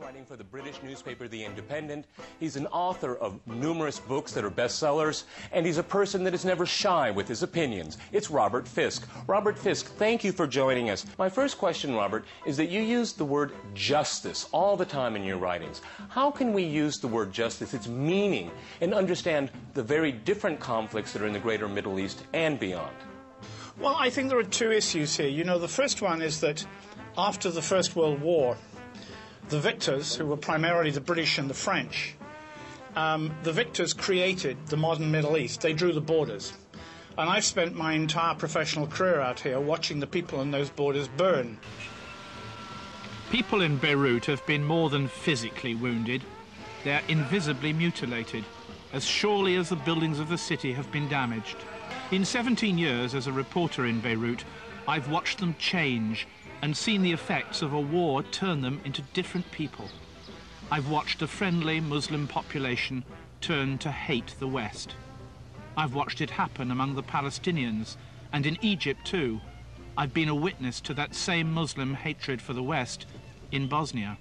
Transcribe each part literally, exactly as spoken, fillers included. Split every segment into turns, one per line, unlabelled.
writing for the British newspaper The Independent. He's an author of numerous books that are bestsellers, and he's a person that is never shy with his opinions. It's Robert Fisk. Robert Fisk, thank you for joining us. My first question, Robert, is that you use the word justice all the time in your writings. How can we use the word justice, its meaning, and understand the very different conflicts that are in the greater Middle East and beyond?
Well, I think there are two issues here. You know, the first one is that after the First World War, the victors, who were primarily the British and the French, um, the victors created the modern Middle East. They drew the borders. And I've spent my entire professional career out here watching the people in those borders burn.
People in Beirut have been more than physically wounded. They're invisibly mutilated, as surely as the buildings of the city have been damaged. In seventeen years as a reporter in Beirut, I've watched them change and seen the effects of a war turn them into different people. I've watched a friendly Muslim population turn to hate the West. I've watched it happen among the Palestinians, and in Egypt too. I've been a witness to that same Muslim hatred for the West in Bosnia.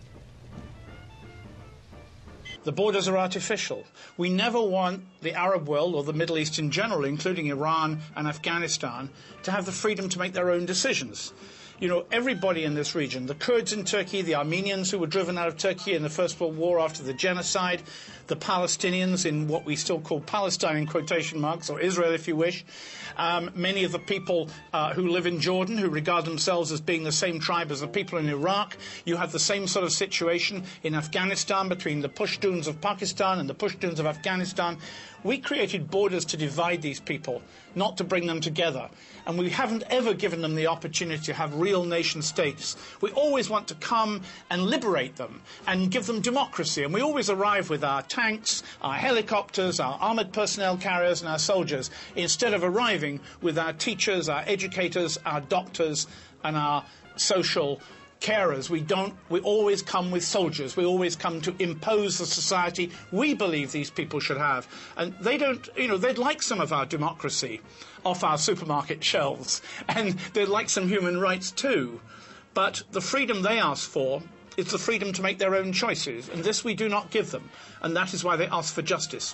The borders are artificial. We never want the Arab world, or the Middle East in general, including Iran and Afghanistan, to have the freedom to make their own decisions. You know, everybody in this region, the Kurds in Turkey, the Armenians who were driven out of Turkey in the First World War after the genocide, the Palestinians in what we still call Palestine in quotation marks, or Israel if you wish, um, many of the people uh, who live in Jordan, who regard themselves as being the same tribe as the people in Iraq. You have the same sort of situation in Afghanistan between the Pashtuns of Pakistan and the Pashtuns of Afghanistan. We created borders to divide these people, not to bring them together. And we haven't ever given them the opportunity to have real nation states. We always want to come and liberate them and give them democracy. And we always arrive with our tanks, our helicopters, our armoured personnel carriers and our soldiers, instead of arriving with our teachers, our educators, our doctors and our social carers. We don't, we always come with soldiers. We always come to impose the society we believe these people should have. And they don't, you know, they'd like some of our democracy off our supermarket shelves. And they'd like some human rights too. But the freedom they ask for is the freedom to make their own choices. And this we do not give them. And that is why they ask for justice.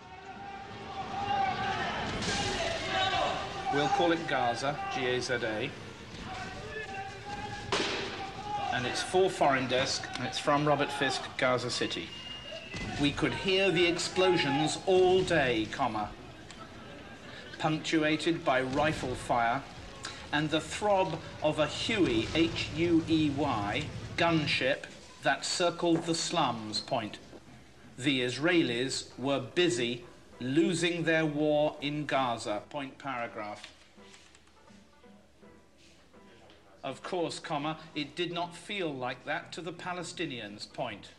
We'll call it Gaza, G A Z A. And it's for Foreign Desk, and it's from Robert Fisk, Gaza City. We could hear the explosions all day, comma, punctuated by rifle fire and the throb of a Huey, H U E Y, gunship that circled the slums, point. The Israelis were busy losing their war in Gaza, point paragraph. Of course, comma, it did not feel like that to the Palestinians, point.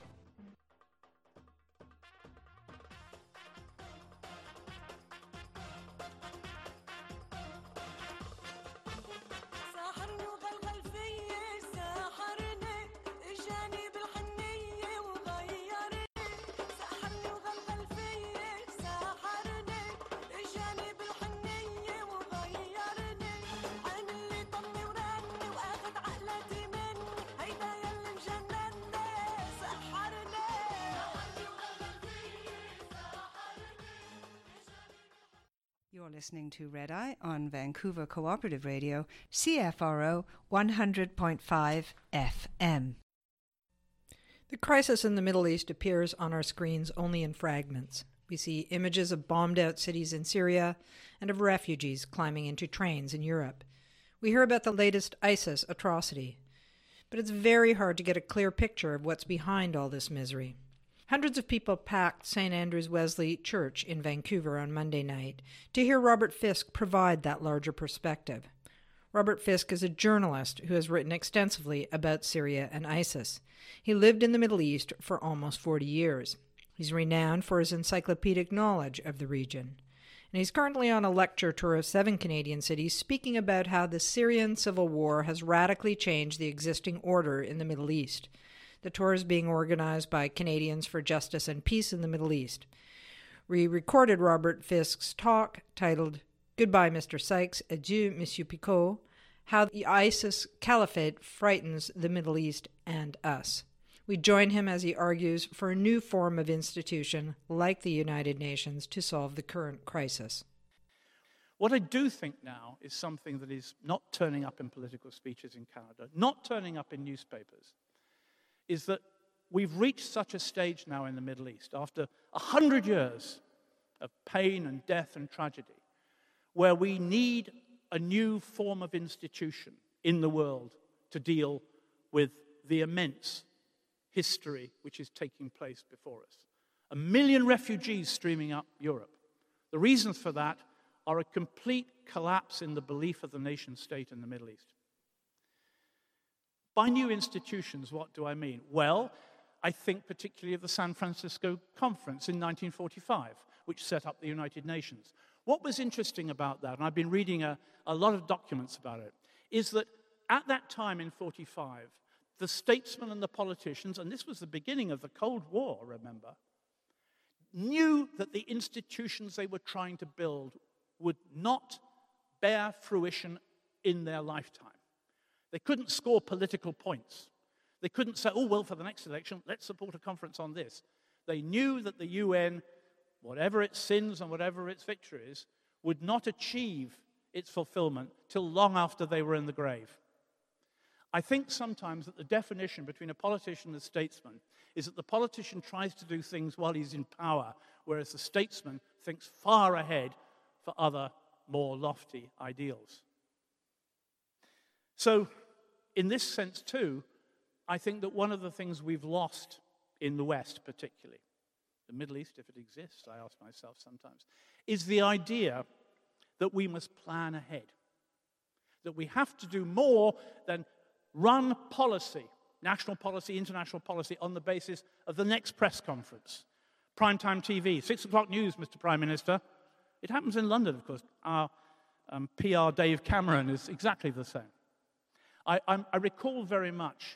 You're listening to Red Eye on Vancouver Cooperative Radio, C F R O one hundred point five F M.
The crisis in the Middle East appears on our screens only in fragments. We see images of bombed-out cities in Syria and of refugees climbing into trains in Europe. We hear about the latest ISIS atrocity. But it's very hard to get a clear picture of what's behind all this misery. Hundreds of people packed Saint Andrew's Wesley Church in Vancouver on Monday night to hear Robert Fisk provide that larger perspective. Robert Fisk is a journalist who has written extensively about Syria and ISIS. He lived in the Middle East for almost forty years. He's renowned for his encyclopedic knowledge of the region. And he's currently on a lecture tour of seven Canadian cities speaking about how the Syrian civil war has radically changed the existing order in the Middle East. The tour is being organized by Canadians for Justice and Peace in the Middle East. We recorded Robert Fisk's talk titled Goodbye, Mister Sykes, Adieu, Monsieur Picot, How the ISIS Caliphate Frightens the Middle East and Us. We join him as he argues for a new form of institution, like the United Nations, to solve the current crisis.
What I do think now is something that is not turning up in political speeches in Canada, not turning up in newspapers, is that we've reached such a stage now in the Middle East, after a hundred years of pain and death and tragedy, where we need a new form of institution in the world to deal with the immense history which is taking place before us. A million refugees streaming up Europe. The reasons for that are a complete collapse in the belief of the nation state in the Middle East. By new institutions, what do I mean? Well, I think particularly of the San Francisco Conference in nineteen forty-five, which set up the United Nations. What was interesting about that, and I've been reading a, a lot of documents about it, is that at that time in forty-five, the statesmen and the politicians, and this was the beginning of the Cold War, remember, knew that the institutions they were trying to build would not bear fruition in their lifetime. They couldn't score political points. They couldn't say, oh, well, for the next election, let's support a conference on this. They knew that the U N, whatever its sins and whatever its victories, would not achieve its fulfillment till long after they were in the grave. I think sometimes that the definition between a politician and a statesman is that the politician tries to do things while he's in power, whereas the statesman thinks far ahead for other, more lofty ideals. So, in this sense too, I think that one of the things we've lost in the West particularly, the Middle East, if it exists, I ask myself sometimes, is the idea that we must plan ahead. That we have to do more than run policy, national policy, international policy, on the basis of the next press conference. Primetime T V, six o'clock news, Mister Prime Minister. It happens in London, of course. Our um, P R Dave Cameron is exactly the same. I, I, I recall very much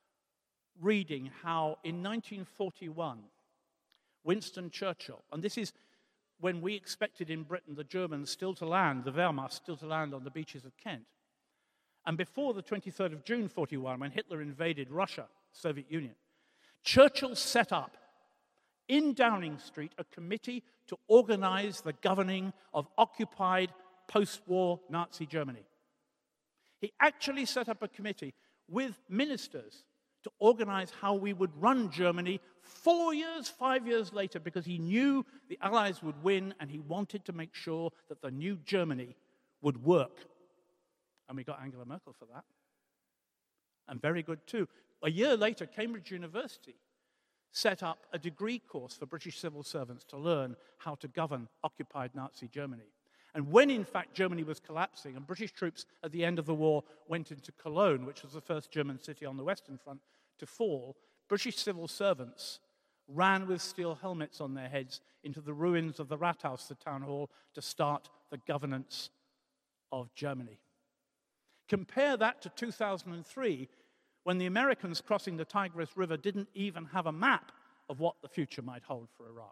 reading how in nineteen forty-one, Winston Churchill, and this is when we expected in Britain the Germans still to land, the Wehrmacht still to land on the beaches of Kent, and before the twenty-third of June forty-one, when Hitler invaded Russia, Soviet Union, Churchill set up in Downing Street a committee to organize the governing of occupied post-war Nazi Germany. He actually set up a committee with ministers to organize how we would run Germany four years, five years later, because he knew the Allies would win and he wanted to make sure that the new Germany would work. And we got Angela Merkel for that. And very good too. A year later, Cambridge University set up a degree course for British civil servants to learn how to govern occupied Nazi Germany. And when, in fact, Germany was collapsing and British troops at the end of the war went into Cologne, which was the first German city on the Western Front to fall, British civil servants ran with steel helmets on their heads into the ruins of the Rathaus, the town hall, to start the governance of Germany. Compare that to two thousand three, when the Americans crossing the Tigris River didn't even have a map of what the future might hold for Iraq.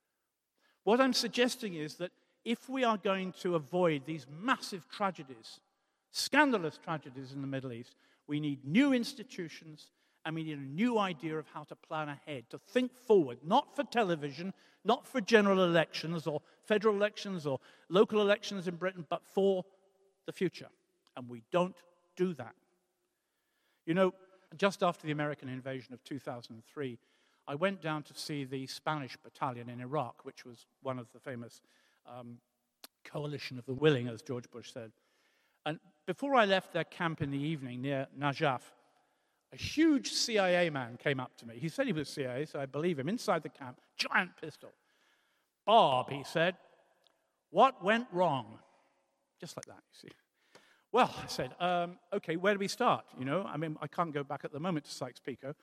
What I'm suggesting is that if we are going to avoid these massive tragedies, scandalous tragedies in the Middle East, we need new institutions and we need a new idea of how to plan ahead, to think forward, not for television, not for general elections or federal elections or local elections in Britain, but for the future. And we don't do that. You know, just after the American invasion of two thousand three, I went down to see the Spanish battalion in Iraq, which was one of the famous um, coalition of the willing, as George Bush said. And before I left their camp in the evening near Najaf, a huge C I A man came up to me. He said he was C I A, so I believe him, inside the camp, giant pistol. "Bob," he said, "what went wrong?" Just like that, you see. Well, I said, um, okay, where do we start? You know, I mean, I can't go back at the moment to Sykes-Picot.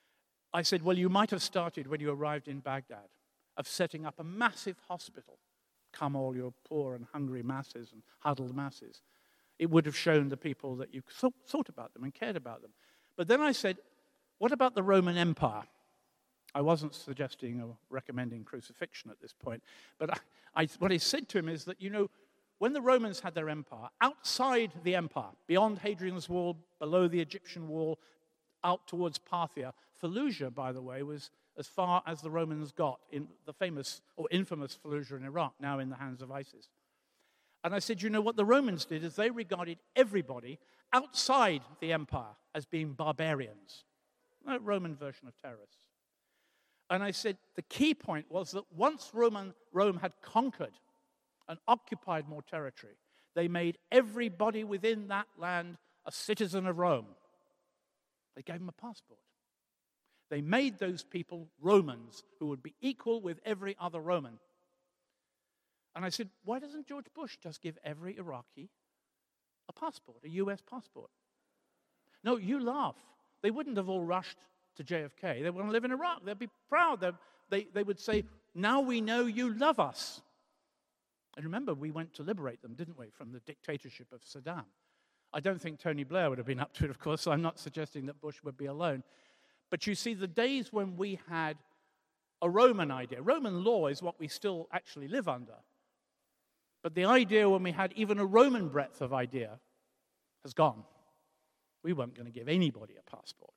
I said, well, you might have started when you arrived in Baghdad, of setting up a massive hospital. Come all your poor and hungry masses and huddled masses. It would have shown the people that you thought about them and cared about them. But then I said, what about the Roman Empire? I wasn't suggesting or recommending crucifixion at this point, but I, I, what I said to him is that, you know, when the Romans had their empire, outside the empire, beyond Hadrian's Wall, below the Egyptian wall, out towards Parthia,
Fallujah, by the way, was as far as the Romans got in the famous or infamous Fallujah in Iraq, now in the hands of ISIS. And I said, you know what the Romans did is they regarded everybody outside the empire as being barbarians, a Roman version of terrorists. And I said the key point was that once Roman, Rome had conquered and occupied more territory, they made everybody within that land a citizen of Rome. They gave them a passport. They made those people Romans who would be equal with every other Roman. And I said, why doesn't George Bush just give every Iraqi a passport, a U S passport? No, you laugh. They wouldn't have all rushed to J F K. They want to live in Iraq. They'd be proud. They'd, they, they would say, now we know you love us. And remember, we went to liberate them, didn't we, from the dictatorship of Saddam. I don't think Tony Blair would have been up to it, of course, so I'm not suggesting that Bush would be alone. But you see, the days when we had a Roman idea, Roman law is what we still actually live under. But the idea when we had even a Roman breadth of idea has gone. We weren't going to give anybody a passport.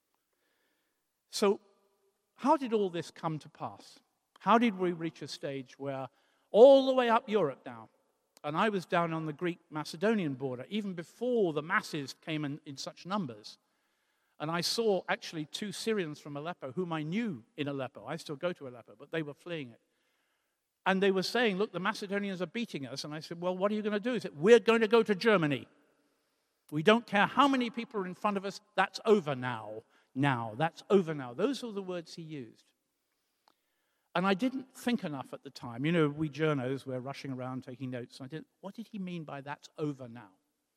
So how did all this come to pass? How did we reach a stage where all the way up Europe now, and I was down on the Greek-Macedonian border, even before the masses came in, in such numbers, and I saw actually two Syrians from Aleppo, whom I knew in Aleppo. I still go to Aleppo, but they were fleeing it. And they were saying, look, the Macedonians are beating us. And I said, well, what are you going to do? He said, we're going to go to Germany. We don't care how many people are in front of us. That's over now. Now. That's over now. Those were the words he used. And I didn't think enough at the time. You know, we journos, we're rushing around taking notes. And I didn't, what did he mean by that's over now?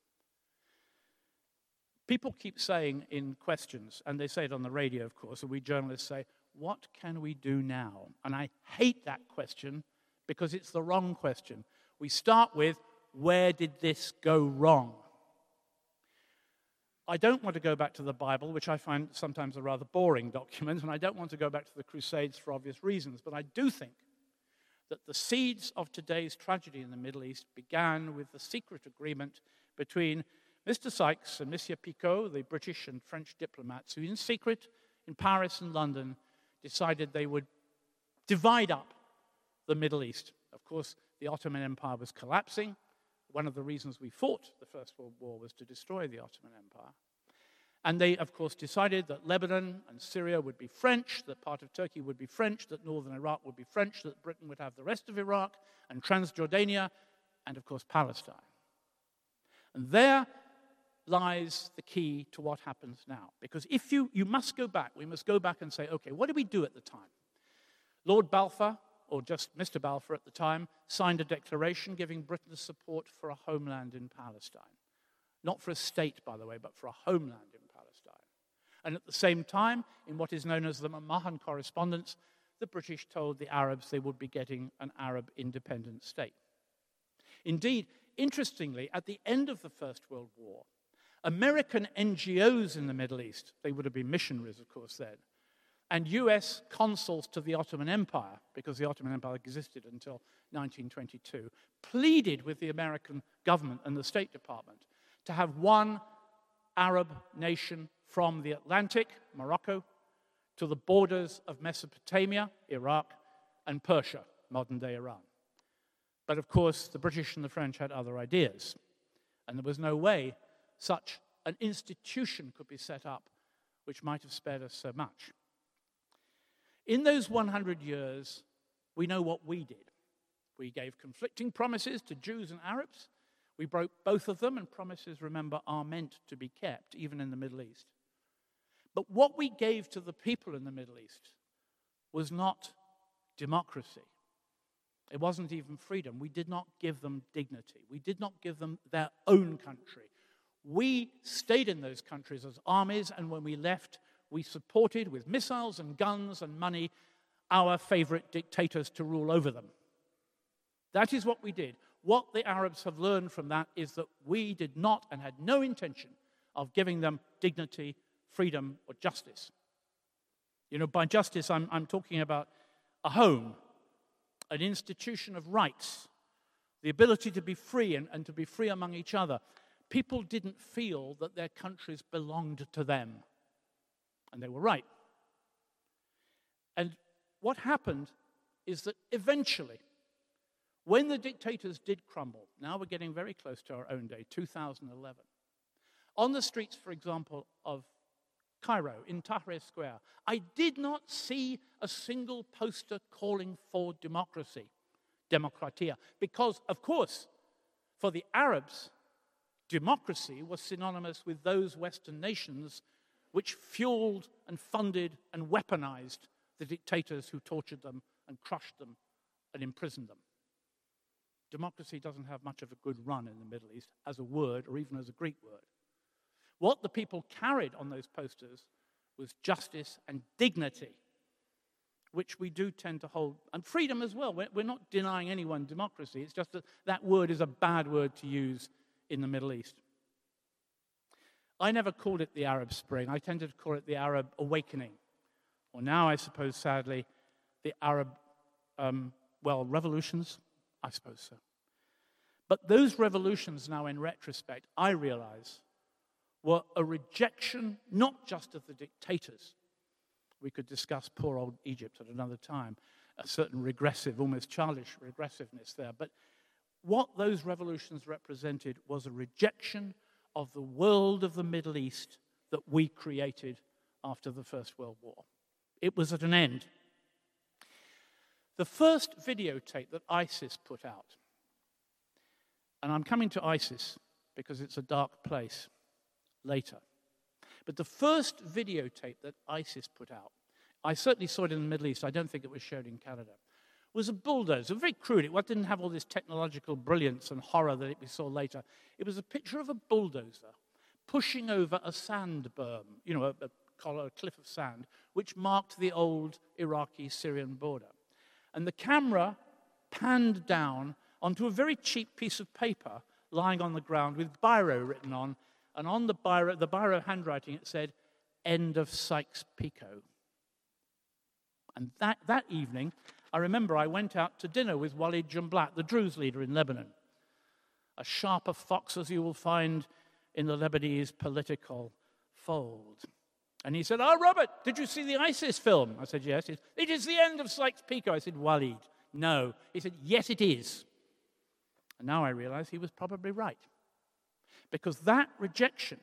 People keep saying in questions, and they say it on the radio, of course, and we journalists say, what can we do now? And I hate that question because it's the wrong question. We start with, where did this go wrong? I don't want to go back to the Bible, which I find sometimes a rather boring document, and I don't want to go back to the Crusades for obvious reasons, but I do think that the seeds of today's tragedy in the Middle East began with the secret agreement between Mister Sykes and Monsieur Picot, the British and French diplomats, who in secret in Paris and London decided they would divide up the Middle East. Of course, the Ottoman Empire was collapsing. One of the reasons we fought the First World War was to destroy the Ottoman Empire. And they, of course, decided that Lebanon and Syria would be French, that part of Turkey would be French, that northern Iraq would be French, that Britain would have the rest of Iraq, and Transjordania, and, of course, Palestine. And there lies the key to what happens now. Because if you, you must go back, we must go back and say, okay, what did we do at the time? Lord Balfour, or just Mister Balfour at the time, signed a declaration giving Britain support for a homeland in Palestine. Not for a state, by the way, but for a homeland in Palestine. And at the same time, in what is known as the McMahon Correspondence, the British told the Arabs they would be getting an Arab independent state. Indeed, interestingly, at the end of the First World War, American N G Os in the Middle East, they would have been missionaries, of course, then, and U S consuls to the Ottoman Empire, because the Ottoman Empire existed until nineteen twenty-two, pleaded with the American government and the State Department to have one Arab nation from the Atlantic, Morocco, to the borders of Mesopotamia, Iraq, and Persia, modern-day Iran. But of course, the British and the French had other ideas, and there was no way such an institution could be set up which might have spared us so much. In those one hundred years, we know what we did. We gave conflicting promises to Jews and Arabs. We broke both of them, and promises, remember, are meant to be kept, even in the Middle East. But what we gave to the people in the Middle East was not democracy. It wasn't even freedom. We did not give them dignity. We did not give them their own country. We stayed in those countries as armies, and when we left, we supported with missiles and guns and money our favorite dictators to rule over them. That is what we did. What the Arabs have learned from that is that we did not and had no intention of giving them dignity, freedom, or justice. You know, by justice, I'm, I'm talking about a home, an institution of rights, the ability to be free and, and to be free among each other. People didn't feel that their countries belonged to them. And they were right. And what happened is that eventually, when the dictators did crumble, now we're getting very close to our own day, two thousand eleven, on the streets, for example, of Cairo, in Tahrir Square, I did not see a single poster calling for democracy, demokratia, because, of course, for the Arabs, democracy was synonymous with those Western nations which fueled and funded and weaponized the dictators who tortured them and crushed them and imprisoned them. Democracy doesn't have much of a good run in the Middle East as a word or even as a Greek word. What the people carried on those posters was justice and dignity, which we do tend to hold, and freedom as well. We're, we're not denying anyone democracy. It's just that that word is a bad word to use in the Middle East. I never called it the Arab Spring. I tended to call it the Arab Awakening, or now, I suppose, sadly, the Arab, um, well, revolutions, I suppose so. But those revolutions now, in retrospect, I realize, were a rejection not just of the dictators. We could discuss poor old Egypt at another time, a certain regressive, almost childish regressiveness there. But what those revolutions represented was a rejection of the world of the Middle East that we created after the First World War. It was at an end. The first videotape that ISIS put out, and I'm coming to ISIS because it's a dark place later, but the first videotape that ISIS put out, I certainly saw it in the Middle East, I don't think it was shown in Canada, was a bulldozer, very crude. It didn't have all this technological brilliance and horror that we saw later. It was a picture of a bulldozer pushing over a sand berm, you know, a, a, a cliff of sand, which marked the old Iraqi-Syrian border. And the camera panned down onto a very cheap piece of paper lying on the ground with biro written on, and on the biro, the biro handwriting, it said, "End of Sykes-Picot." And that, that evening, I remember I went out to dinner with Walid Jumblat, the Druze leader in Lebanon, a sharper fox as you will find in the Lebanese political fold. And he said, "Oh, Robert, did you see the ISIS film?" I said, "Yes." He said, "It is the end of Sykes-Picot." I said, "Walid, no." He said, "Yes, it is." And now I realize he was probably right. Because that rejection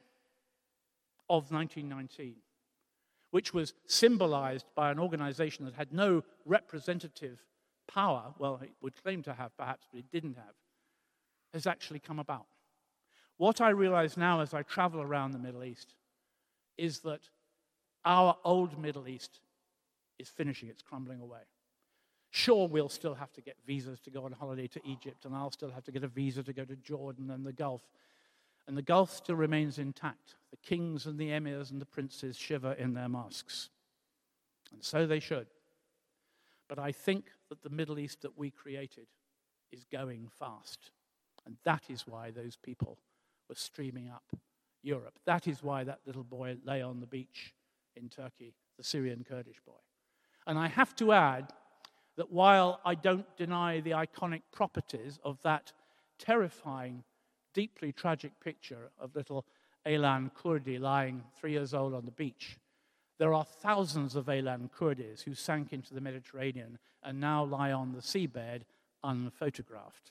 of nineteen nineteen, which was symbolized by an organization that had no representative power, well, it would claim to have perhaps, but it didn't have, has actually come about. What I realize now as I travel around the Middle East is that our old Middle East is finishing, it's crumbling away. Sure, we'll still have to get visas to go on holiday to Egypt, and I'll still have to get a visa to go to Jordan and the Gulf. And the Gulf still remains intact. The kings and the emirs and the princes shiver in their mosques. And so they should. But I think that the Middle East that we created is going fast. And that is why those people were streaming up Europe. That is why that little boy lay on the beach in Turkey, the Syrian Kurdish boy. And I have to add that while I don't deny the iconic properties of that terrifying, deeply tragic picture of little Aylan Kurdi lying three years old on the beach, there are thousands of Aylan Kurdis who sank into the Mediterranean and now lie on the seabed unphotographed.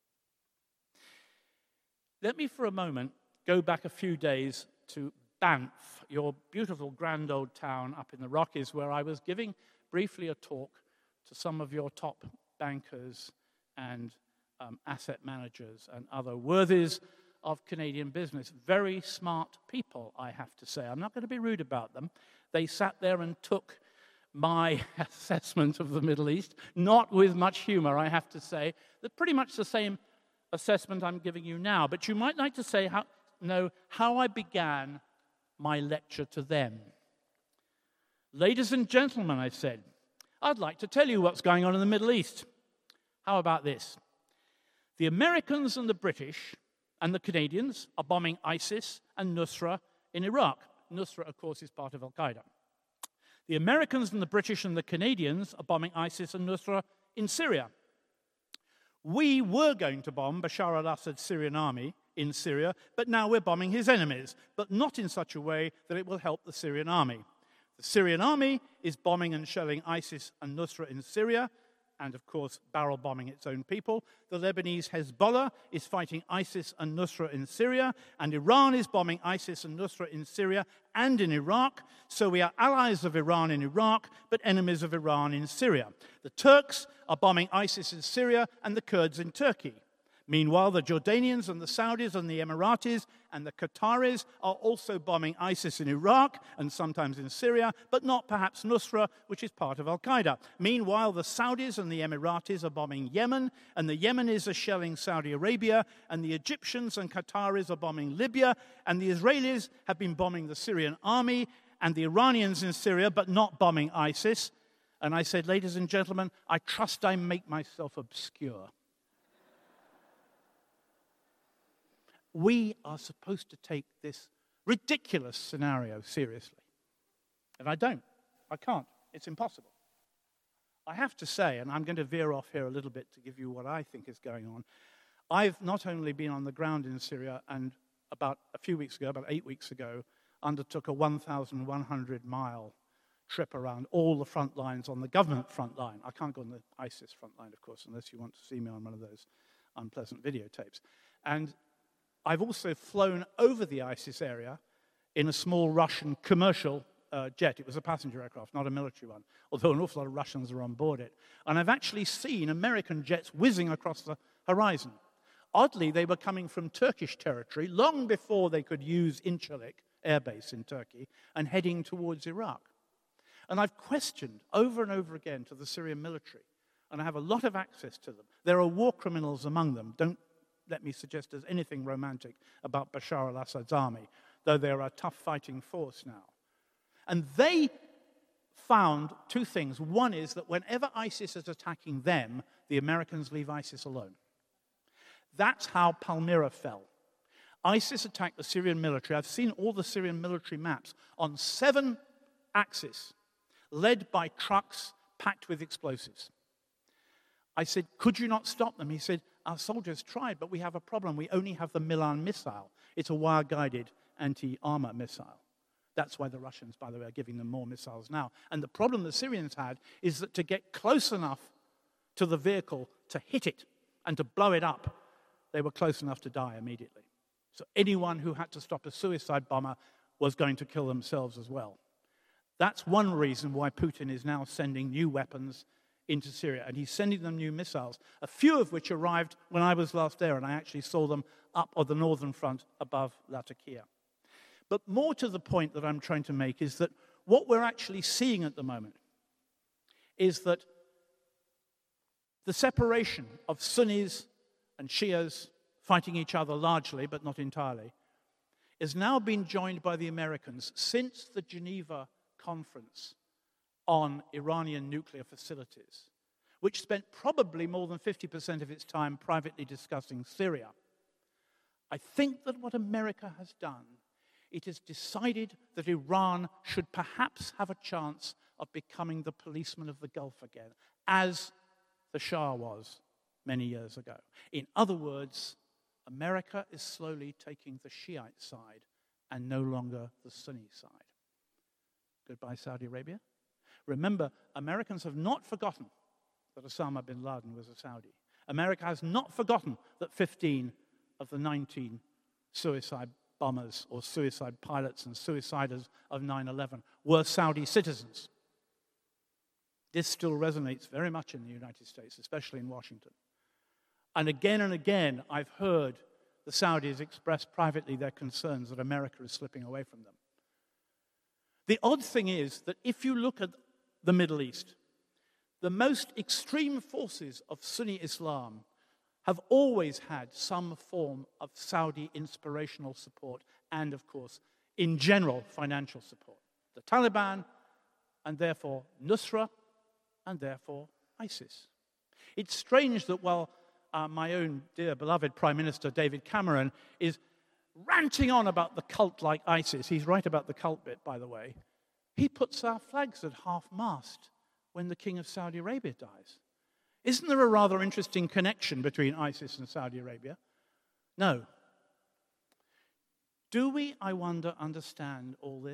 Let me for a moment go back a few days to Banff, your beautiful grand old town up in the Rockies, where I was giving briefly a talk to some of your top bankers and um, asset managers and other worthies of Canadian business. Very smart people, I have to say. I'm not going to be rude about them. They sat there and took my assessment of the Middle East, not with much humor, I have to say. They're pretty much the same assessment I'm giving you now, but you might like to say how, know how I began my lecture to them. "Ladies and gentlemen," I said, "I'd like to tell you what's going on in the Middle East. How about this? The Americans and the British and the Canadians are bombing ISIS and Nusra in Iraq." Nusra, of course, is part of Al-Qaeda. "The Americans and the British and the Canadians are bombing ISIS and Nusra in Syria. We were going to bomb Bashar al-Assad's Syrian army in Syria, but now we're bombing his enemies, but not in such a way that it will help the Syrian army. The The Syrian army is bombing and shelling ISIS and Nusra in Syria, and of course barrel bombing its own people. The Lebanese Hezbollah is fighting ISIS and Nusra in Syria, and Iran is bombing ISIS and Nusra in Syria and in Iraq. So we are allies of Iran in Iraq, but enemies of Iran in Syria. The Turks are bombing ISIS in Syria and the Kurds in Turkey. Meanwhile, the Jordanians and the Saudis and the Emiratis and the Qataris are also bombing ISIS in Iraq and sometimes in Syria, but not perhaps Nusra, which is part of Al-Qaeda. Meanwhile, the Saudis and the Emiratis are bombing Yemen, and the Yemenis are shelling Saudi Arabia, and the Egyptians and Qataris are bombing Libya, and the Israelis have been bombing the Syrian army, and the Iranians in Syria, but not bombing ISIS. And I said, ladies and gentlemen, I trust I make myself obscure. We are supposed to take this ridiculous scenario seriously. And I don't. I can't. It's impossible. I have to say, and I'm going to veer off here a little bit to give you what I think is going on. I've not only been on the ground in Syria, and about a few weeks ago, about eight weeks ago, undertook a one thousand one hundred mile trip around all the front lines on the government front line. I can't go on the ISIS front line, of course, unless you want to see me on one of those unpleasant videotapes. And I've also flown over the ISIS area in a small Russian commercial uh, jet. It was a passenger aircraft, not a military one, although an awful lot of Russians are on board it. And I've actually seen American jets whizzing across the horizon. Oddly, they were coming from Turkish territory long before they could use Incirlik Air Base in Turkey and heading towards Iraq. And I've questioned over and over again to the Syrian military, and I have a lot of access to them. There are war criminals among them. Don't let me suggest there's anything romantic about Bashar al-Assad's army, though they're a tough fighting force now. And they found two things. One is that whenever ISIS is attacking them, the Americans leave ISIS alone. That's how Palmyra fell. ISIS attacked the Syrian military. I've seen all the Syrian military maps on seven axes, led by trucks packed with explosives. I said, could you not stop them? He said, our soldiers tried, but we have a problem. We only have the Milan missile. It's a wire-guided anti-armor missile. That's why the Russians, by the way, are giving them more missiles now. And the problem the Syrians had is that to get close enough to the vehicle to hit it and to blow it up, they were close enough to die immediately. So anyone who had to stop a suicide bomber was going to kill themselves as well. That's one reason why Putin is now sending new weapons into Syria, and he's sending them new missiles, a few of which arrived when I was last there, and I actually saw them up on the northern front above Latakia. But more to the point that I'm trying to make is that what we're actually seeing at the moment is that the separation of Sunnis and Shias fighting each other largely, but not entirely, is now being joined by the Americans since the Geneva Conference on Iranian nuclear facilities, which spent probably more than fifty percent of its time privately discussing Syria. I think that what America has done, it has decided that Iran should perhaps have a chance of becoming the policeman of the Gulf again, as the Shah was many years ago. In other words, America is slowly taking the Shiite side and no longer the Sunni side. Goodbye, Saudi Arabia. Remember, Americans have not forgotten that Osama bin Laden was a Saudi. America has not forgotten that fifteen of the nineteen suicide bombers or suicide pilots and suiciders of nine eleven were Saudi citizens. This still resonates very much in the United States, especially in Washington. And again and again, I've heard the Saudis express privately their concerns that America is slipping away from them. The odd thing is that if you look at the Middle East, the most extreme forces of Sunni Islam have always had some form of Saudi inspirational support and, of course, in general, financial support. The Taliban, and therefore Nusra, and therefore ISIS. It's strange that while uh, my own dear beloved Prime Minister David Cameron is ranting on about the cult like ISIS, he's right about the cult bit, by the way, he puts our flags at half-mast when the King of Saudi Arabia dies. Isn't there a rather interesting connection between ISIS and Saudi Arabia? No. Do we, I wonder, understand all this?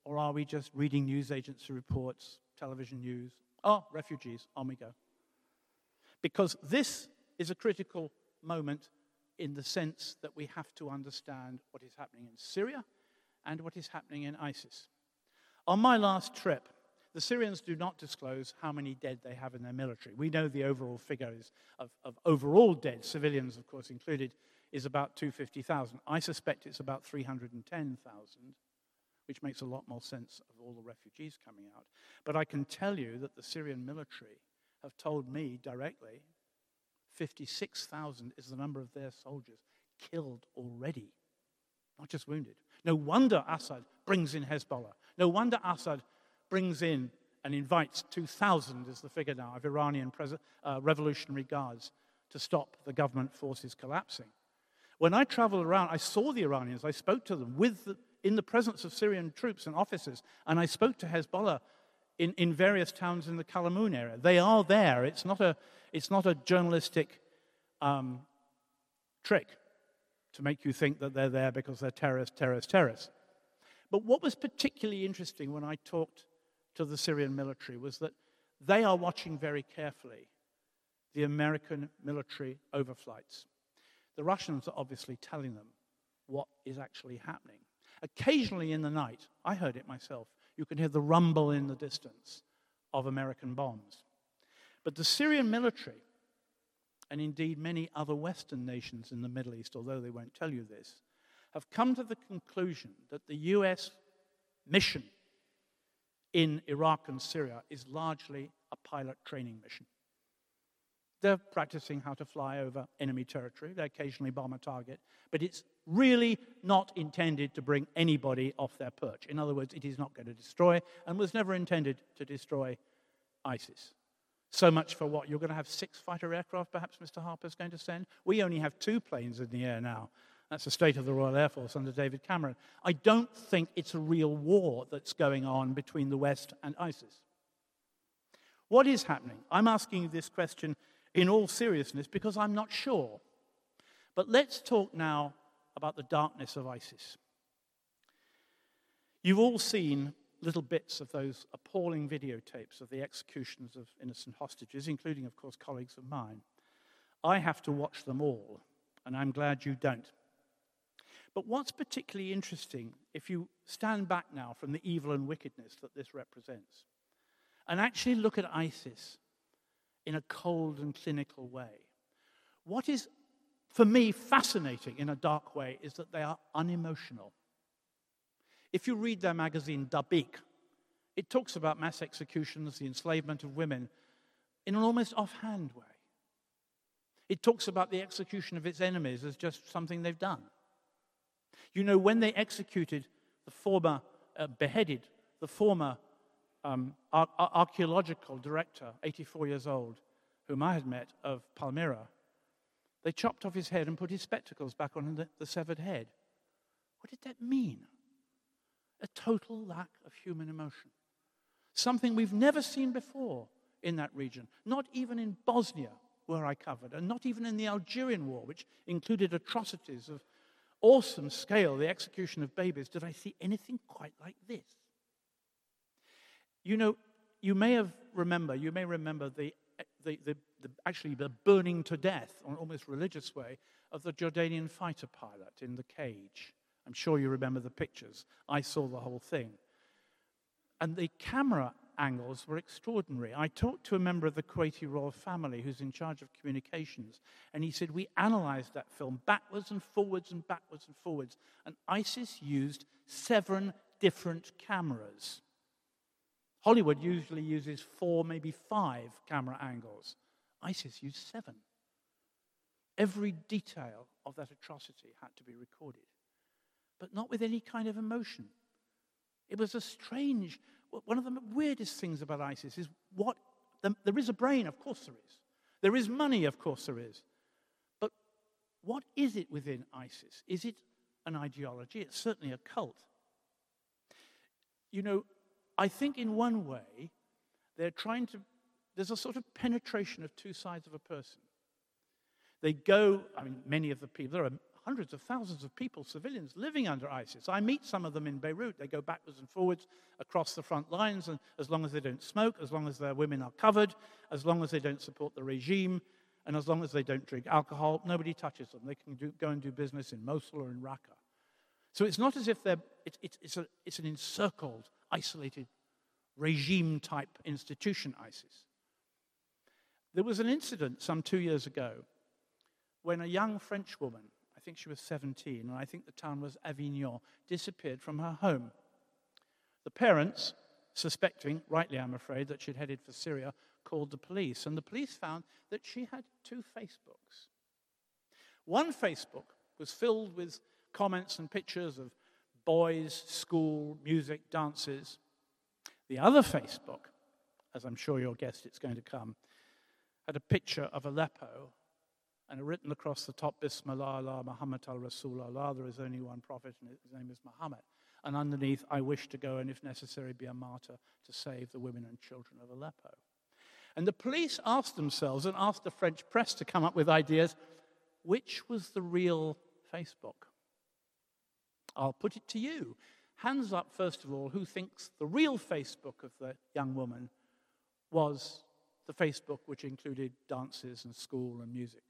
Or are we just reading news agency reports, television news? Oh, refugees, on we go. Because this is a critical moment in the sense that we have to understand what is happening in Syria and what is happening in ISIS. On my last trip, the Syrians do not disclose how many dead they have in their military. We know the overall figure is of, of overall dead, civilians of course included, is about two hundred fifty thousand. I suspect it's about three hundred ten thousand, which makes a lot more sense of all the refugees coming out. But I can tell you that the Syrian military have told me directly fifty-six thousand is the number of their soldiers killed already, not just wounded. No wonder Assad brings in Hezbollah. No wonder Assad brings in and invites two thousand, is the figure now, of Iranian pres- uh, Revolutionary Guards to stop the government forces collapsing. When I traveled around, I saw the Iranians, I spoke to them with the, in the presence of Syrian troops and officers, and I spoke to Hezbollah in, in various towns in the Kalamoun area. They are there. It's not a, it's not a journalistic um, trick to make you think that they're there because they're terrorists, terrorists, terrorists. But what was particularly interesting when I talked to the Syrian military was that they are watching very carefully the American military overflights. The Russians are obviously telling them what is actually happening. Occasionally in the night, I heard it myself, you can hear the rumble in the distance of American bombs. But the Syrian military, and indeed many other Western nations in the Middle East, although they won't tell you this, have come to the conclusion that the U S mission in Iraq and Syria is largely a pilot training mission. They're practicing how to fly over enemy territory. They occasionally bomb a target. But it's really not intended to bring anybody off their perch. In other words, it is not going to destroy and was never intended to destroy ISIS. So much for what? You're going to have six fighter aircraft, perhaps, Mister Harper's going to send? We only have two planes in the air now. That's the state of the Royal Air Force under David Cameron. I don't think it's a real war that's going on between the West and ISIS. What is happening? I'm asking you this question in all seriousness because I'm not sure. But let's talk now about the darkness of ISIS. You've all seen little bits of those appalling videotapes of the executions of innocent hostages, including, of course, colleagues of mine. I have to watch them all, and I'm glad you don't. But what's particularly interesting, if you stand back now from the evil and wickedness that this represents, and actually look at ISIS in a cold and clinical way, what is, for me, fascinating in a dark way is that they are unemotional. If you read their magazine, Dabiq, it talks about mass executions, the enslavement of women, in an almost offhand way. It talks about the execution of its enemies as just something they've done. You know, when they executed the former, uh, beheaded the former um, ar- ar- archaeological director, eighty-four years old, whom I had met, of Palmyra, they chopped off his head and put his spectacles back on the, the severed head. What did that mean? A total lack of human emotion. Something we've never seen before in that region, not even in Bosnia, where I covered, and not even in the Algerian War, which included atrocities of awesome scale, the execution of babies, did I see anything quite like this. You know, you may have remember, you may remember the, the, the, the actually the burning to death, on an almost religious way, of the Jordanian fighter pilot in the cage. I'm sure you remember the pictures. I saw the whole thing. And the camera angles were extraordinary. I talked to a member of the Kuwaiti royal family who's in charge of communications, and he said, we analyzed that film backwards and forwards and backwards and forwards, and ISIS used seven different cameras. Hollywood usually uses four, maybe five camera angles. ISIS used seven. Every detail of that atrocity had to be recorded, but not with any kind of emotion. It was a strange, one of the weirdest things about ISIS is what, the, there is a brain, of course there is. There is money, of course there is. But what is it within ISIS? Is it an ideology? It's certainly a cult. You know, I think in one way, they're trying to, there's a sort of penetration of two sides of a person. They go, I mean, many of the people, there are hundreds of thousands of people, civilians, living under ISIS. I meet some of them in Beirut. They go backwards and forwards across the front lines, and as long as they don't smoke, as long as their women are covered, as long as they don't support the regime, and as long as they don't drink alcohol, nobody touches them. They can do, go and do business in Mosul or in Raqqa. So it's not as if they're, it, it, it's, a, it's an encircled, isolated, regime-type institution, ISIS. There was an incident some two years ago when a young French woman, I think she was seventeen, and I think the town was Avignon, disappeared from her home. The parents, suspecting, rightly I'm afraid, that she'd headed for Syria, called the police, and the police found that she had two Facebooks. One Facebook was filled with comments and pictures of boys, school, music, dances. The other Facebook, as I'm sure you'll guess it's going to come, had a picture of Aleppo and written across the top, Bismillah Allah Muhammad al-Rasulullah, there is only one prophet and his name is Muhammad. And underneath, I wish to go and if necessary be a martyr to save the women and children of Aleppo. And the police asked themselves and asked the French press to come up with ideas, which was the real Facebook? I'll put it to you. Hands up, first of all, who thinks the real Facebook of the young woman was the Facebook which included dances and school and music?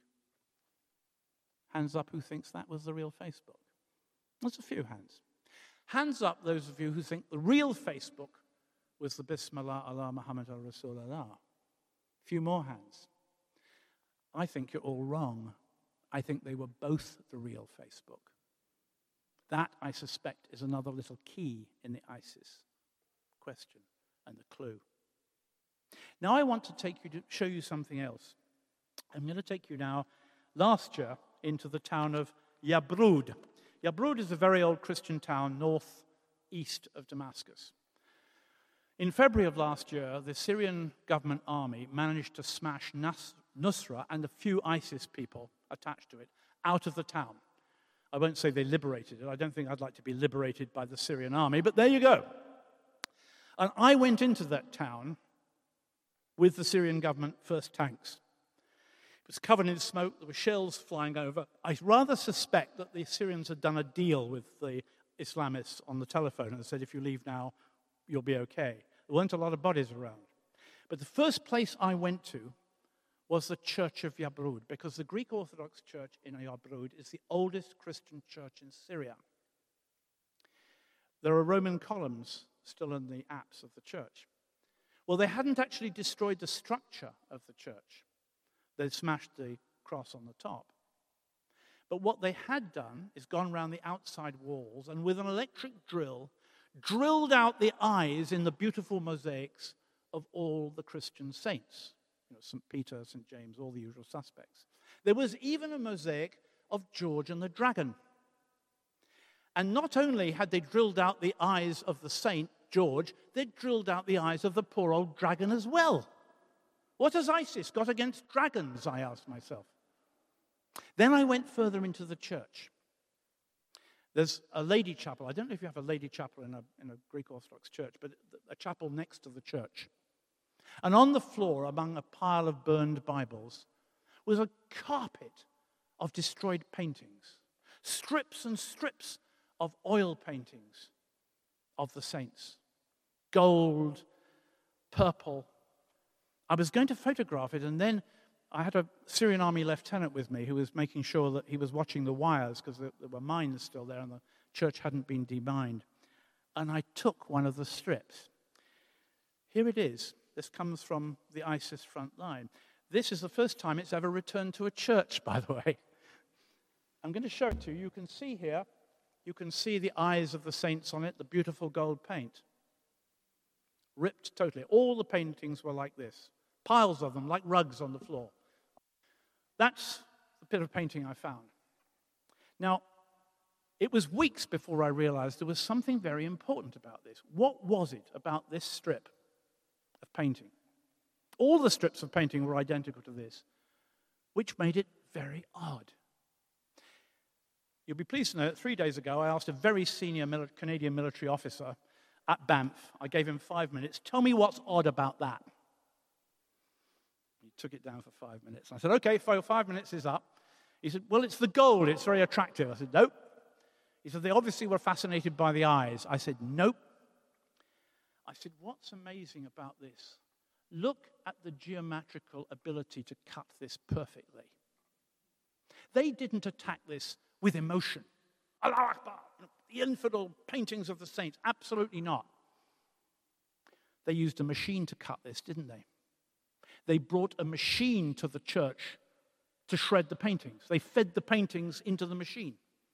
Hands up who thinks that was the real Facebook? There's a few hands. Hands up those of you who think the real Facebook was the Bismillah Allah Muhammad al-Rasulullah. A few more hands. I think you're all wrong. I think they were both the real Facebook. That, I suspect, is another little key in the ISIS question and the clue. Now I want to take you to show you something else. I'm going to take you now, last year, into the town of Yabrud. Yabrud is a very old Christian town northeast of Damascus. In February of last year, the Syrian government army managed to smash Nas- Nusra and a few ISIS people attached to it out of the town. I won't say they liberated it. I don't think I'd like to be liberated by the Syrian army, but there you go. And I went into that town with the Syrian government first tanks. It was covered in smoke. There were shells flying over. I rather suspect that the Syrians had done a deal with the Islamists on the telephone and said, if you leave now, you'll be okay. There weren't a lot of bodies around. But the first place I went to was the Church of Yabrud, because the Greek Orthodox Church in Yabrud is the oldest Christian church in Syria. There are Roman columns still in the apse of the church. Well, they hadn't actually destroyed the structure of the church. They'd smashed the cross on the top. But what they had done is gone around the outside walls and with an electric drill, drilled out the eyes in the beautiful mosaics of all the Christian saints. You know, Saint Peter, Saint James, all the usual suspects. There was even a mosaic of George and the dragon. And not only had they drilled out the eyes of the saint, George, they'd drilled out the eyes of the poor old dragon as well. What has ISIS got against dragons, I asked myself. Then I went further into the church. There's a lady chapel. I don't know if you have a lady chapel in a, in a Greek Orthodox church, but a chapel next to the church. And on the floor, among a pile of burned Bibles, was a carpet of destroyed paintings, strips and strips of oil paintings of the saints, gold, purple. I was going to photograph it, and then I had a Syrian army lieutenant with me who was making sure that he was watching the wires because there, there were mines still there and the church hadn't been demined. And I took one of the strips. Here it is. This comes from the ISIS front line. This is the first time it's ever returned to a church, by the way. I'm going to show it to you. You can see here, you can see the eyes of the saints on it, the beautiful gold paint. Ripped totally. All the paintings were like this. Piles of them, like rugs on the floor. That's the bit of painting I found. Now, it was weeks before I realized there was something very important about this. What was it about this strip of painting? All the strips of painting were identical to this, which made it very odd. You'll be pleased to know that three days ago I asked a very senior mili- Canadian military officer at Banff, I gave him five minutes, tell me what's odd about that. He took it down for five minutes. I said, okay, five minutes is up. He said, well, it's the gold. It's very attractive. I said, nope. He said, they obviously were fascinated by the eyes. I said, nope. I said, what's amazing about this? Look at the geometrical ability to cut this perfectly. They didn't attack this with emotion. Allah Akbar, the infidel paintings of the saints. Absolutely not. They used a machine to cut this, didn't they? They brought a machine to the church to shred the paintings. They fed the paintings into the machine.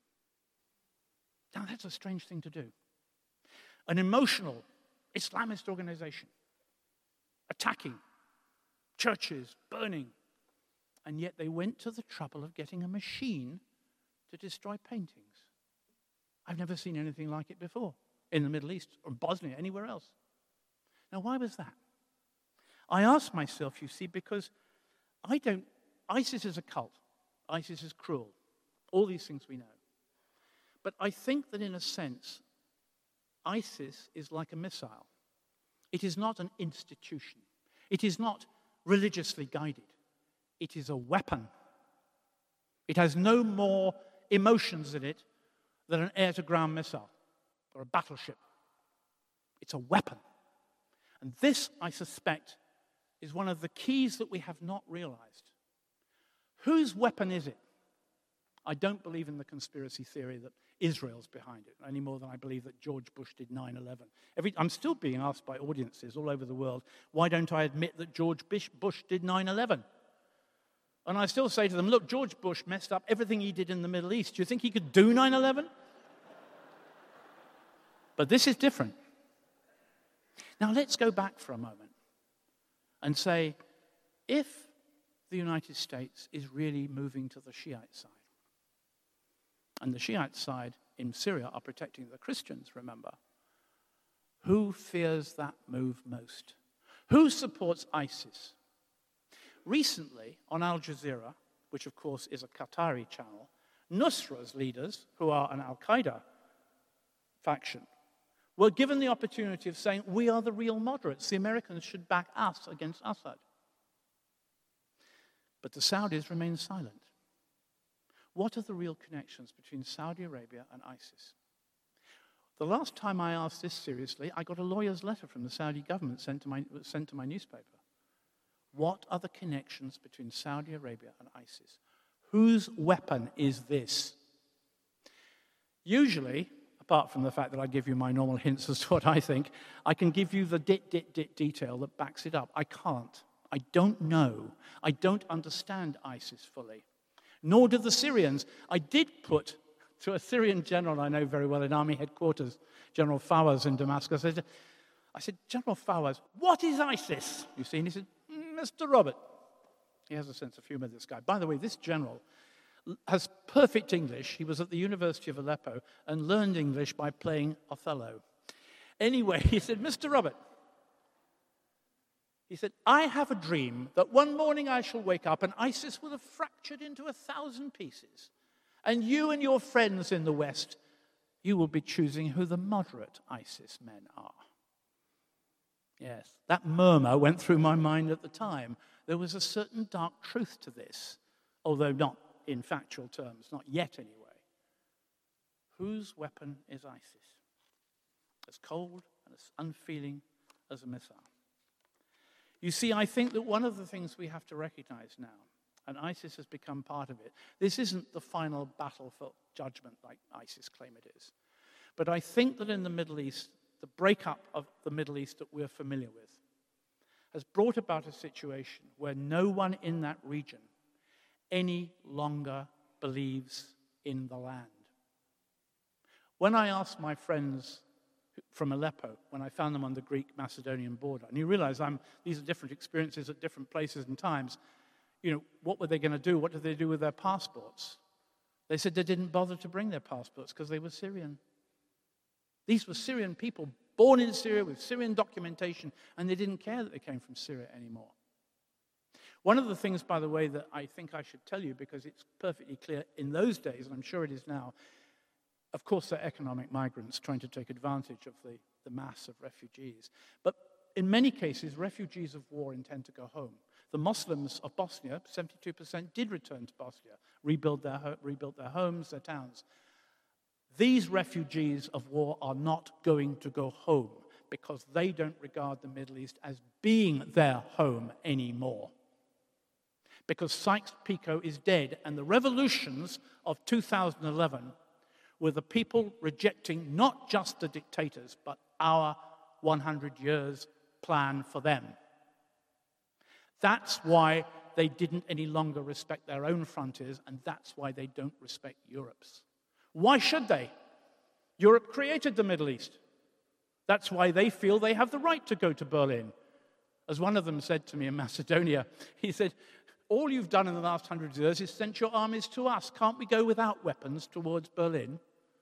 Now, that's a strange thing to do. An emotional Islamist organization attacking churches, burning, and yet they went to the trouble of getting a machine to destroy paintings. I've never seen anything like it before in the Middle East or Bosnia, anywhere else. Now, why was that? I ask myself, you see, because I don't, ISIS is a cult. ISIS is cruel. All these things we know. But I think that in a sense, ISIS is like a missile. It is not an institution. It is not religiously guided. It is a weapon. It has no more emotions in it than an air-to-ground missile or a battleship. It's a weapon. And this, I suspect, is one of the keys that we have not realized. Whose weapon is it? I don't believe in the conspiracy theory that Israel's behind it, any more than I believe that George Bush did nine eleven. Every, I'm still being asked by audiences all over the world, why don't I admit that George Bush did nine eleven? And I still say to them, look, George Bush messed up everything he did in the Middle East. Do you think he could do nine eleven? But this is different. Now let's go back for a moment and say, if the United States is really moving to the Shiite side, and the Shiite side in Syria are protecting the Christians, remember, who fears that move most? Who supports ISIS? Recently, on Al Jazeera, which of course is a Qatari channel, Nusra's leaders, who are an Al-Qaeda faction, were given the opportunity of saying, we are the real moderates. The Americans should back us against Assad. But the Saudis remain silent. What are the real connections between Saudi Arabia and ISIS? The last time I asked this seriously, I got a lawyer's letter from the Saudi government sent to my, sent to my newspaper. What are the connections between Saudi Arabia and ISIS? Whose weapon is this? Usually, apart from the fact that I give you my normal hints as to what I think, I can give you the dit, dit, dit detail that backs it up. I can't. I don't know. I don't understand ISIS fully. Nor do the Syrians. I did put to a Syrian general I know very well in army headquarters, General Fawaz in Damascus, I said, I said, General Fawaz, what is ISIS? You see, and he said, Mister Robert. He has a sense of humor, this guy. By the way, this general has perfect English. He was at the University of Aleppo and learned English by playing Othello. Anyway, he said, Mister Robert, he said, I have a dream that one morning I shall wake up and ISIS will have fractured into a thousand pieces. And you and your friends in the West, you will be choosing who the moderate ISIS men are. Yes, that murmur went through my mind at the time. There was a certain dark truth to this, although not in factual terms, not yet anyway. Whose weapon is ISIS? As cold and as unfeeling as a missile. You see, I think that one of the things we have to recognize now, and ISIS has become part of it, this isn't the final battle for judgment like ISIS claim it is. But I think that in the Middle East, the breakup of the Middle East that we're familiar with has brought about a situation where no one in that region any longer believes in the land. When I asked my friends from Aleppo, when I found them on the Greek-Macedonian border, and you realize I'm, these are different experiences at different places and times, you know, what were they going to do? What did they do with their passports? They said they didn't bother to bring their passports because they were Syrian. These were Syrian people born in Syria with Syrian documentation, and they didn't care that they came from Syria anymore. One of the things, by the way, that I think I should tell you, because it's perfectly clear in those days, and I'm sure it is now, of course, they're economic migrants trying to take advantage of the, the mass of refugees. But in many cases, refugees of war intend to go home. The Muslims of Bosnia, seventy-two percent, did return to Bosnia, rebuild their, ho- rebuild their homes, their towns. These refugees of war are not going to go home because they don't regard the Middle East as being their home anymore. Because Sykes-Picot is dead, and the revolutions of two thousand eleven were the people rejecting not just the dictators, but our one hundred years plan for them. That's why they didn't any longer respect their own frontiers, and that's why they don't respect Europe's. Why should they? Europe created the Middle East. That's why they feel they have the right to go to Berlin. As one of them said to me in Macedonia, he said, all you've done in the last hundred years is sent your armies to us. Can't we go without weapons towards Berlin?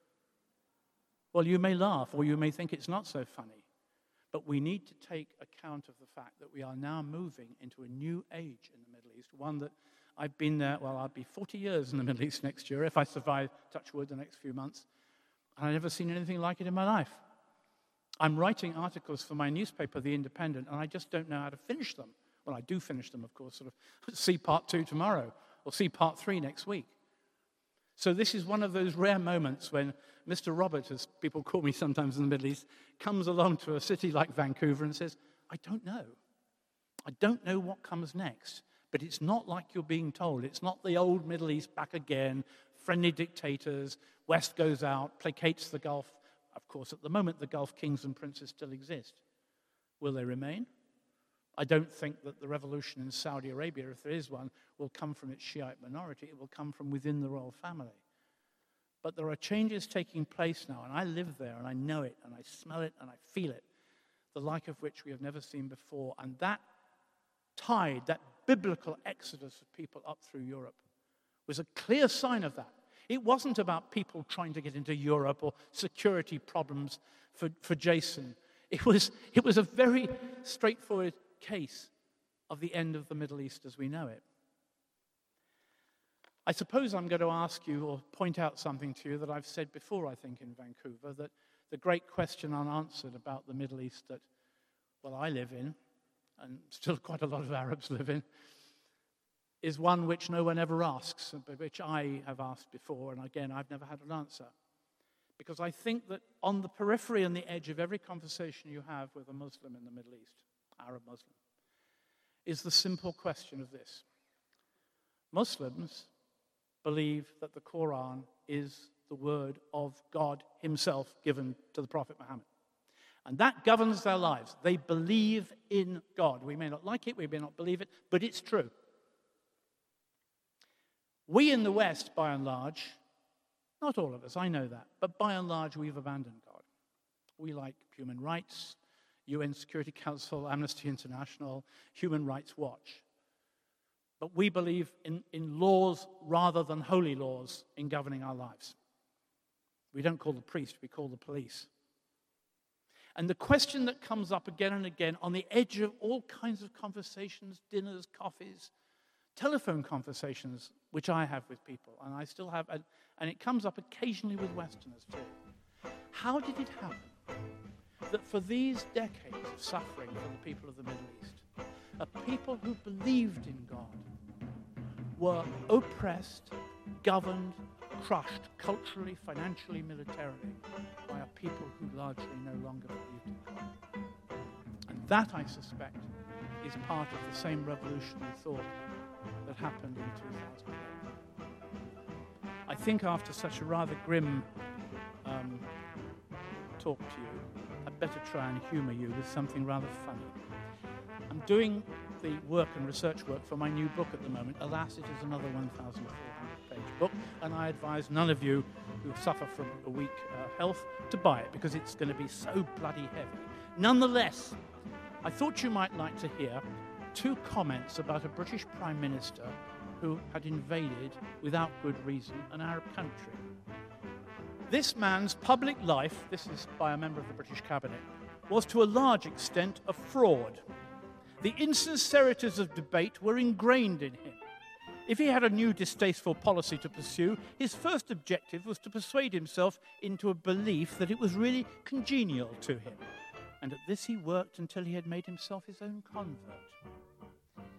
Well, you may laugh, or you may think it's not so funny. But we need to take account of the fact that we are now moving into a new age in the Middle East, one that I've been there, well, I'll be forty years in the Middle East next year, if I survive, touch wood, the next few months. And I've never seen anything like it in my life. I'm writing articles for my newspaper, The Independent, and I just don't know how to finish them. Well, I do finish them, of course, sort of see part two tomorrow, or see part three next week. So this is one of those rare moments when Mister Robert, as people call me sometimes in the Middle East, comes along to a city like Vancouver and says, I don't know. I don't know what comes next. But it's not like you're being told. It's not the old Middle East back again, friendly dictators, West goes out, placates the Gulf. Of course, at the moment, the Gulf kings and princes still exist. Will they remain? I don't think that the revolution in Saudi Arabia, if there is one, will come from its Shiite minority. It will come from within the royal family. But there are changes taking place now, and I live there, and I know it, and I smell it, and I feel it, the like of which we have never seen before. And that tide, that biblical exodus of people up through Europe, was a clear sign of that. It wasn't about people trying to get into Europe or security problems for, for Jason. It was, it was a very straightforward case of the end of the Middle East as we know it. I suppose I'm going to ask you or point out something to you that I've said before, I think, in Vancouver, that the great question unanswered about the Middle East that, well, I live in, and still quite a lot of Arabs live in, is one which no one ever asks, but which I have asked before, and again, I've never had an answer. Because I think that on the periphery and the edge of every conversation you have with a Muslim in the Middle East, Arab Muslim, is the simple question of this. Muslims believe that the Quran is the word of God himself given to the Prophet Muhammad. And that governs their lives. They believe in God. We may not like it, we may not believe it, but it's true. We in the West, by and large, not all of us, I know that, but by and large, we've abandoned God. We like human rights, U N Security Council, Amnesty International, Human Rights Watch. But we believe in, in laws rather than holy laws in governing our lives. We don't call the priest, we call the police. And the question that comes up again and again on the edge of all kinds of conversations, dinners, coffees, telephone conversations, which I have with people, and I still have, and it comes up occasionally with Westerners too. How did it happen that for these decades of suffering for the people of the Middle East, a people who believed in God were oppressed, governed, crushed culturally, financially, militarily by a people who largely no longer believed in God? And that, I suspect, is part of the same revolutionary thought that happened in two thousand eight. I think after such a rather grim um, talk to you, I'd better try and humor you with something rather funny. I'm doing the work and research work for my new book at the moment. Alas, it is another one thousand four hundred page book, and I advise none of you who suffer from a weak uh, health to buy it because it's going to be so bloody heavy. Nonetheless, I thought you might like to hear two comments about a British Prime Minister who had invaded, without good reason, an Arab country. This man's public life, this is by a member of the British Cabinet, was to a large extent a fraud. The insincerities of debate were ingrained in him. If he had a new distasteful policy to pursue, his first objective was to persuade himself into a belief that it was really congenial to him. And at this he worked until he had made himself his own convert.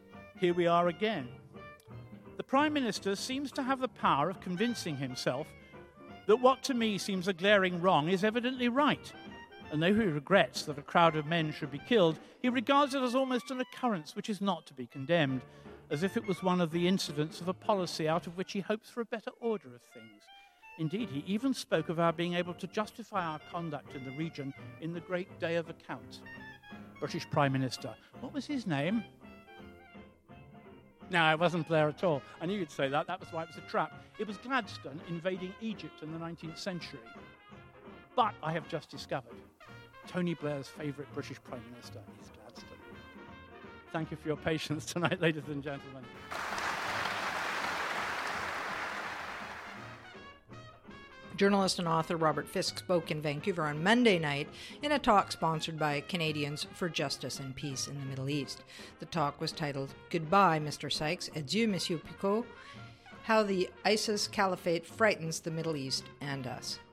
here we are again. The Prime Minister seems to have the power of convincing himself that what to me seems a glaring wrong is evidently right. And though he regrets that a crowd of men should be killed, he regards it as almost an occurrence which is not to be condemned, as if it was one of the incidents of a policy out of which he hopes for a better order of things. Indeed, he even spoke of our being able to justify our conduct in the region in the great day of account. British Prime Minister. What was his name? No, it wasn't Blair at all. I knew you'd say that. That was why it was a trap. It was Gladstone invading Egypt in the nineteenth century. But I have just discovered Tony Blair's favourite British Prime Minister is Gladstone. Thank you for your patience tonight, ladies and gentlemen.
Journalist and author Robert Fisk spoke in Vancouver on Monday night in a talk sponsored by Canadians for Justice and Peace in the Middle East. The talk was titled Goodbye, Mister Sykes, Adieu, Monsieur Picot, How the ISIS Caliphate Frightens the Middle East and Us.